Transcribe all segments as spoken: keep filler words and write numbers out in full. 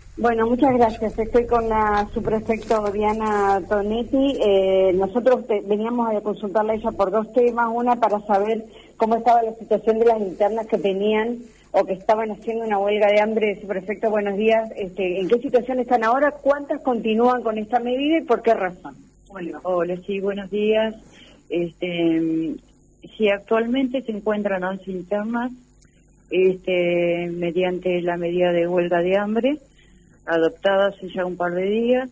Bueno, muchas gracias. Estoy con la subprefecto Diana Tonetti. Eh, nosotros te, veníamos a consultarle a ella por dos temas. Una, para saber cómo estaba la situación de las internas que tenían o que estaban haciendo una huelga de hambre. Subprefecto, buenos días. Este, ¿En qué situación están ahora? ¿Cuántas continúan con esta medida y por qué razón? Bueno, hola, sí, buenos días. Este, sí, actualmente se encuentran once internas este, mediante la medida de huelga de hambre, adoptada hace ya un par de días.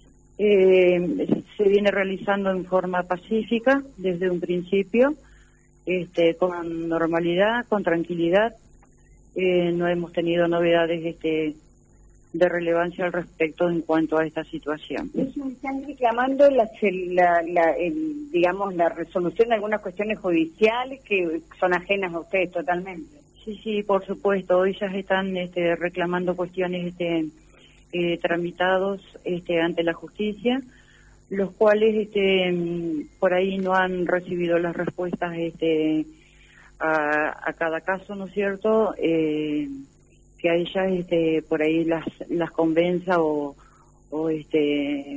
Eh, se viene realizando en forma pacífica desde un principio, este, con normalidad, con tranquilidad. Eh, no hemos tenido novedades este, de relevancia al respecto en cuanto a esta situación. ¿Están reclamando la, la, la el, digamos, la resolución de algunas cuestiones judiciales que son ajenas a ustedes totalmente? Sí, sí, por supuesto. Hoy ya están este, reclamando cuestiones este, eh, tramitados este, ante la justicia, los cuales este, por ahí no han recibido las respuestas este, a, a cada caso, ¿no es cierto?, eh, que a ellas este, por ahí las las convenza o, o este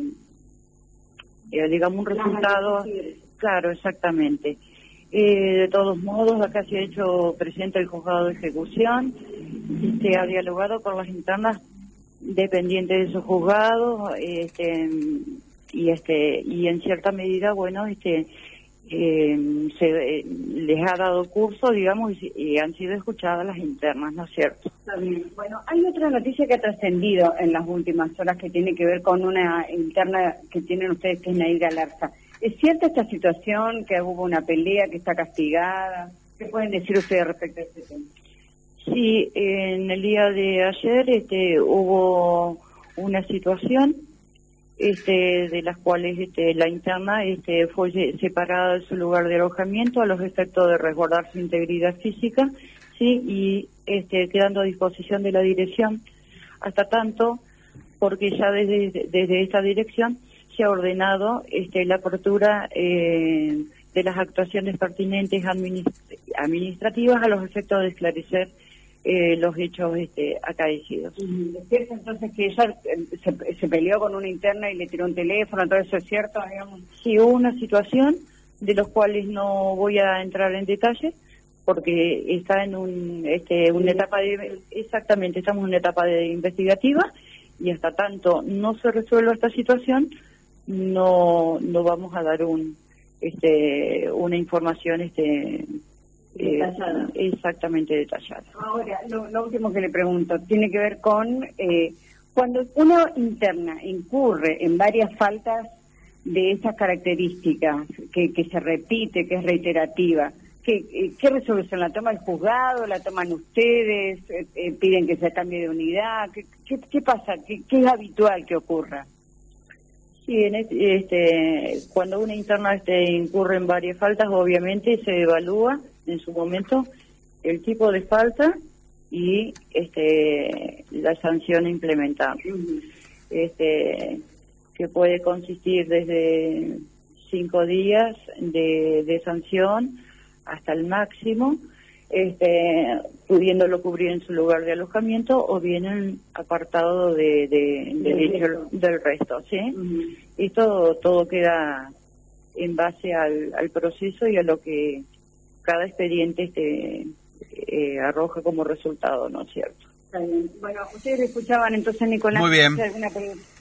eh, digamos un resultado. Claro, exactamente. Eh, de todos modos, acá se ha hecho presente el juzgado de ejecución, se ha dialogado con las internas dependientes de esos juzgados, este, y este y en cierta medida, bueno, este eh, se eh, les ha dado curso, digamos, y, y han sido escuchadas las internas, ¿no es cierto? Está bien. Bueno, hay otra noticia que ha trascendido en las últimas horas que tiene que ver con una interna que tienen ustedes, que es Nair Galarza. ¿Es cierta esta situación, que hubo una pelea, que está castigada? ¿Qué pueden decir ustedes respecto a este tema? Sí, en el día de ayer este, hubo una situación este, de las cuales este, la interna este, fue separada de su lugar de alojamiento a los efectos de resguardar su integridad física, sí, y este, quedando a disposición de la dirección, hasta tanto, porque ya desde, desde esta dirección se ha ordenado este, la apertura eh, de las actuaciones pertinentes administ administrativas a los efectos de esclarecer eh, los hechos este, acaecidos. ¿Es cierto entonces que ella se, se peleó con una interna y le tiró un teléfono? ¿Todo eso es cierto, digamos? Sí, hubo una situación de los cuales no voy a entrar en detalle porque está en un, este, una etapa de, exactamente, estamos en una etapa de investigativa y hasta tanto no se resuelva esta situación, no no vamos a dar un este una información este detallada. Eh, exactamente detallada. Ahora, lo, lo último que le pregunto tiene que ver con eh, cuando una interna incurre en varias faltas de esas características, que, que se repite, que es reiterativa, ¿qué, qué resolución? ¿La toma el juzgado? ¿La toman ustedes? Eh, eh, ¿Piden que se cambie de unidad? ¿Qué, qué, qué pasa? ¿Qué, ¿Qué es habitual que ocurra? Sí, en este, este, cuando una interna este, incurre en varias faltas, obviamente se evalúa en su momento el tipo de falta y este, la sanción implementada, este, que puede consistir desde cinco días de, de sanción hasta el máximo, este, pudiéndolo cubrir en su lugar de alojamiento o bien en apartado de, de, de del, dicho, resto. del resto, ¿sí? Uh-huh. Y todo, todo queda en base al, al proceso y a lo que cada expediente este, eh, arroja como resultado, ¿no es cierto? Bueno, ustedes escuchaban entonces, Nicolás. Muy bien. ¿Alguna pregunta?